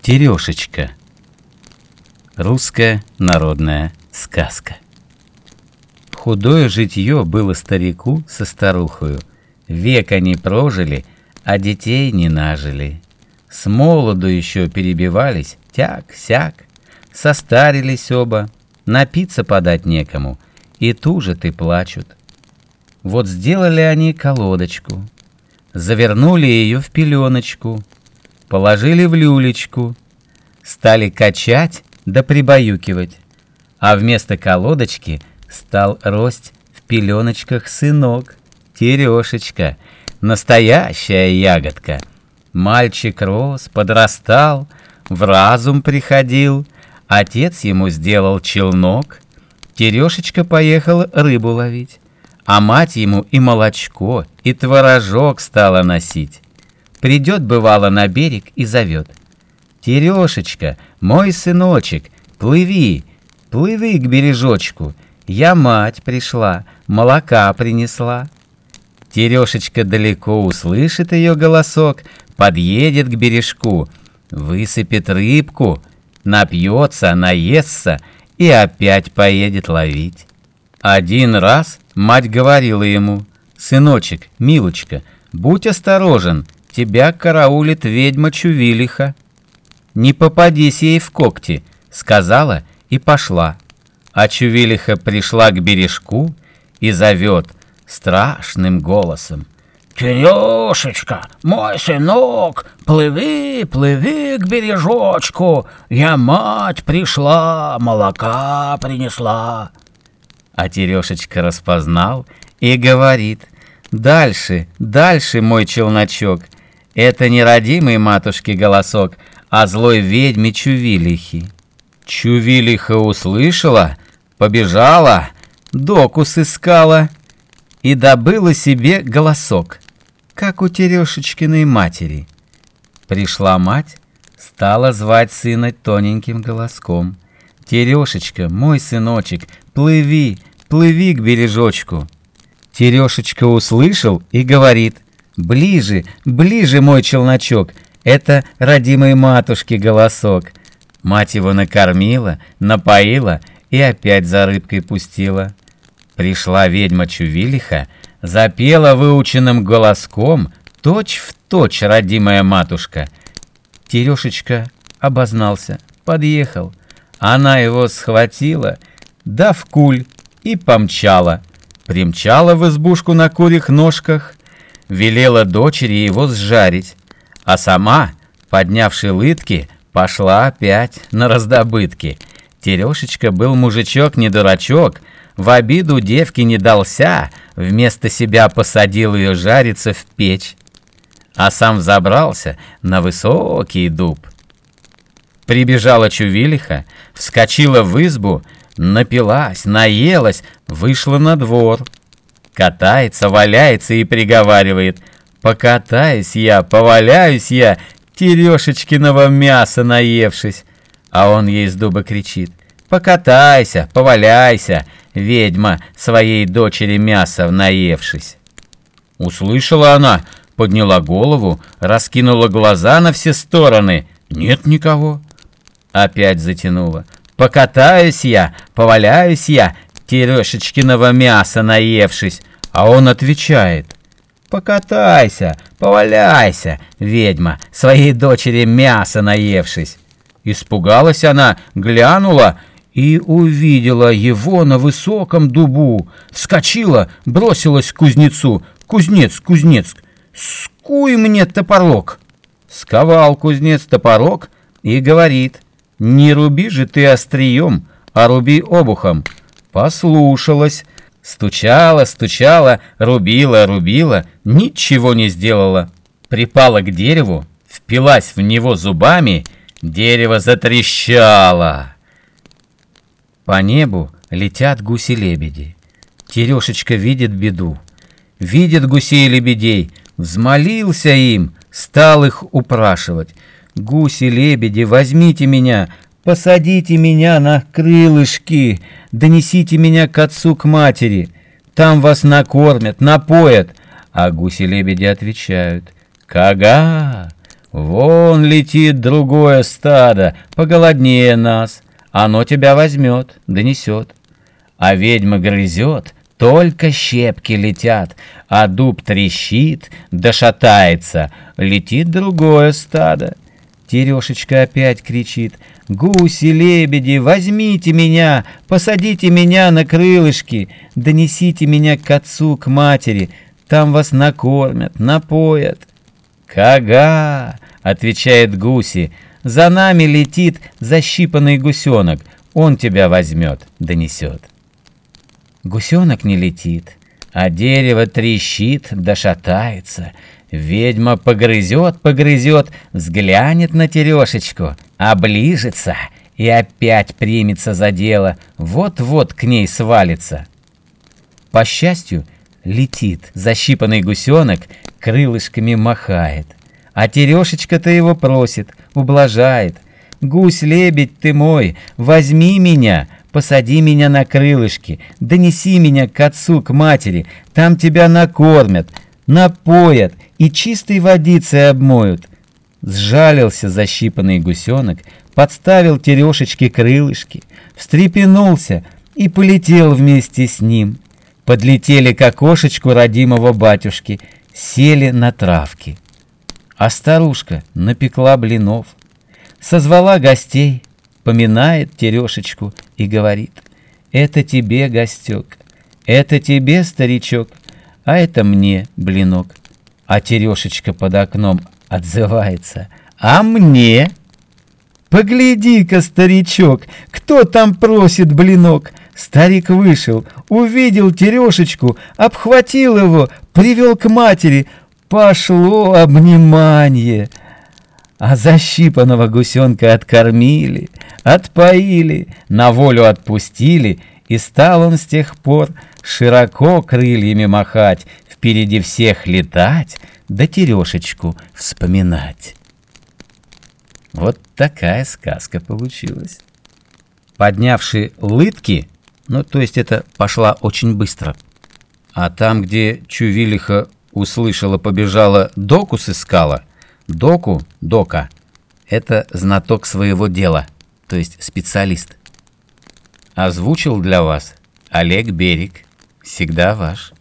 Терешечка. Русская народная сказка. Худое житье было старику со старухою. Век они прожили, а детей не нажили. С молоду еще перебивались, тяк-сяк. Состарились оба, напиться подать некому, и тужат и плачут. Вот сделали они колодочку, завернули ее в пеленочку, положили в люлечку, стали качать да прибаюкивать, а вместо колодочки стал рость в пеленочках сынок, Терешечка, настоящая ягодка. Мальчик рос, подрастал, в разум приходил, отец ему сделал челнок, Терешечка поехал рыбу ловить, а мать ему и молочко, и творожок стала носить. Придет, бывало, на берег и зовет: «Терешечка, мой сыночек, плыви, плыви к бережочку, я мать пришла, молока принесла». Терешечка далеко услышит ее голосок, подъедет к бережку, высыпет рыбку, напьется, наестся и опять поедет ловить. Один раз мать говорила ему: «Сыночек, милочка, будь осторожен, тебя караулит ведьма Чувилиха». «Не попадись ей в когти», — сказала и пошла. А Чувилиха пришла к бережку и зовет страшным голосом: «Терешечка, мой сынок, плыви, плыви к бережочку, я мать пришла, молока принесла». А Терешечка распознал и говорит: «Дальше, дальше, мой челночок, это не родимый матушки голосок, а злой ведьми Чувилихи». Чувилиха услышала, побежала, доку сыскала и добыла себе голосок, как у Терешечкиной матери. Пришла мать, стала звать сына тоненьким голоском: «Терешечка, мой сыночек, плыви, плыви к бережочку». Терешечка услышал и говорит: «Ближе, ближе, мой челночок, это родимой матушки голосок». Мать его накормила, напоила и опять за рыбкой пустила. Пришла ведьма Чувилиха, запела выученным голоском, точь-в-точь родимая матушка. Терешечка обознался, подъехал. Она его схватила, да в куль и помчала. Примчала в избушку на курьих ножках, велела дочери его сжарить, а сама, поднявши лытки, пошла опять на раздобытки. Терешечка был мужичок не дурачок, в обиду девке не дался, вместо себя посадил ее жариться в печь, а сам взобрался на высокий дуб. Прибежала Чувилиха, вскочила в избу, напилась, наелась, вышла на двор. Катается, валяется и приговаривает: «Покатаюсь я, поваляюсь я, Терешечкиного мяса наевшись». А он ей с дуба кричит: «Покатайся, поваляйся, ведьма, своей дочери мяса наевшись». Услышала она, подняла голову, раскинула глаза на все стороны. Нет никого. Опять затянула: «Покатаюсь я, поваляюсь я, Терешечкиного мяса наевшись». А он отвечает: «Покатайся, поваляйся, ведьма, своей дочери мяса наевшись». Испугалась она, глянула и увидела его на высоком дубу. Вскочила, бросилась к кузнецу: «Кузнец, кузнец, скуй мне топорок». Сковал кузнец топорок и говорит: «Не руби же ты острием, а руби обухом». Послушалась, стучала, стучала, рубила, рубила, ничего не сделала. Припала к дереву, впилась в него зубами, дерево затрещало. По небу летят гуси-лебеди. Терешечка видит беду, видит гусей-лебедей, взмолился им, стал их упрашивать: «Гуси-лебеди, возьмите меня, посадите меня на крылышки, донесите меня к отцу, к матери, там вас накормят, напоят». А гуси-лебеди отвечают: «Кага, Вон летит другое стадо, поголоднее нас. Оно тебя возьмет, донесет. А ведьма грызет, только щепки летят, а дуб трещит, да шатается. Летит другое стадо. Терешечка опять кричит: «Гуси, лебеди, возьмите меня, посадите меня на крылышки, донесите меня к отцу, к матери, там вас накормят, напоят». «Кага!» — отвечает гуси, «за нами летит защипанный гусенок, он тебя возьмет, донесет». Гусенок не летит, а дерево трещит да шатается. Ведьма погрызет, взглянет на Терешечку, оближется и опять примется за дело, вот-вот к ней свалится. По счастью, летит защипанный гусенок, крылышками махает, а Терешечка-то его просит, ублажает: «Гусь-лебедь ты мой, возьми меня, посади меня на крылышки, донеси меня к отцу, к матери, там тебя накормят, напоят и чистой водицей обмоют». Сжалился защипанный гусенок, подставил Терешечке крылышки, встрепенулся и полетел вместе с ним. Подлетели к окошечку родимого батюшки, сели на травки. А старушка напекла блинов, созвала гостей, поминает Терешечку и говорит: «Это тебе, гостек, это тебе, старичок, а это мне блинок». А Терешечка под окном отзывается: «А мне?» «Погляди-ка, старичок, кто там просит блинок?» Старик вышел, увидел Терешечку, обхватил его, привел к матери. Пошло обнимание. А защипанного гусенка откормили, отпоили, на волю отпустили, и стал он с тех пор широко крыльями махать, впереди всех летать, да Терешечку вспоминать. Вот такая сказка получилась. Поднявши лытки, то есть это пошла очень быстро, а там, где Чувилиха услышала, побежала, доку сыскала. Дока — это знаток своего дела, то есть специалист. Озвучил для вас Олег Берег. Всегда ваш.